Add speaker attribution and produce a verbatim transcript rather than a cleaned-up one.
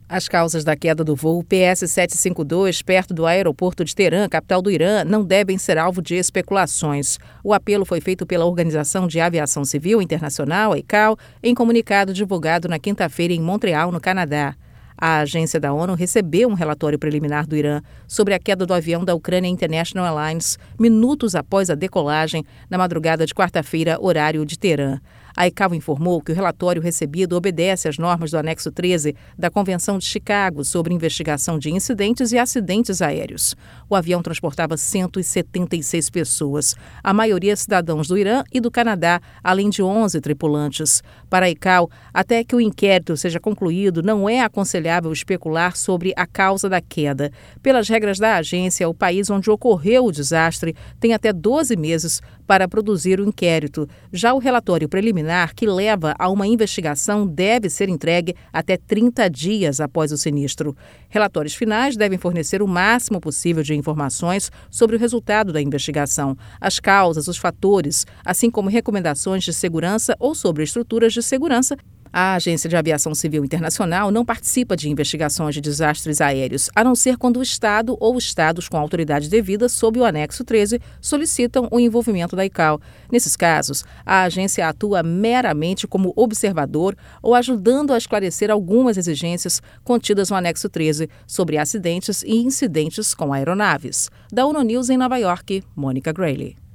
Speaker 1: As causas da queda do voo P S setecentos e cinquenta e dois, perto do aeroporto de Teherã, capital do Irã, não devem ser alvo de especulações. O apelo foi feito pela Organização de Aviação Civil Internacional, a I C A O, em comunicado divulgado na quinta-feira em Montreal, no Canadá. A agência da ONU recebeu um relatório preliminar do Irã sobre a queda do avião da Ucrânia International Airlines minutos após a decolagem, na madrugada de quarta-feira, horário de Teherã. A I C A O informou que o relatório recebido obedece às normas do anexo treze da Convenção de Chicago sobre investigação de incidentes e acidentes aéreos. O avião transportava cento e setenta e seis pessoas, a maioria cidadãos do Irã e do Canadá, além de onze tripulantes. Para a I C A O, até que o inquérito seja concluído, não é aconselhável especular sobre a causa da queda. Pelas regras da agência, o país onde ocorreu o desastre tem até doze meses para produzir o inquérito. Já o relatório preliminar, que leva a uma investigação, deve ser entregue até trinta dias após o sinistro. Relatórios finais devem fornecer o máximo possível de informações sobre o resultado da investigação, as causas, os fatores, assim como recomendações de segurança ou sobre estruturas de segurança. A Agência de Aviação Civil Internacional não participa de investigações de desastres aéreos, a não ser quando o Estado ou estados com autoridade devida sob o anexo treze solicitam o envolvimento da I C A O. Nesses casos, a agência atua meramente como observador ou ajudando a esclarecer algumas exigências contidas no anexo treze sobre acidentes e incidentes com aeronaves. Da ONU News em Nova York, Mônica Grayle.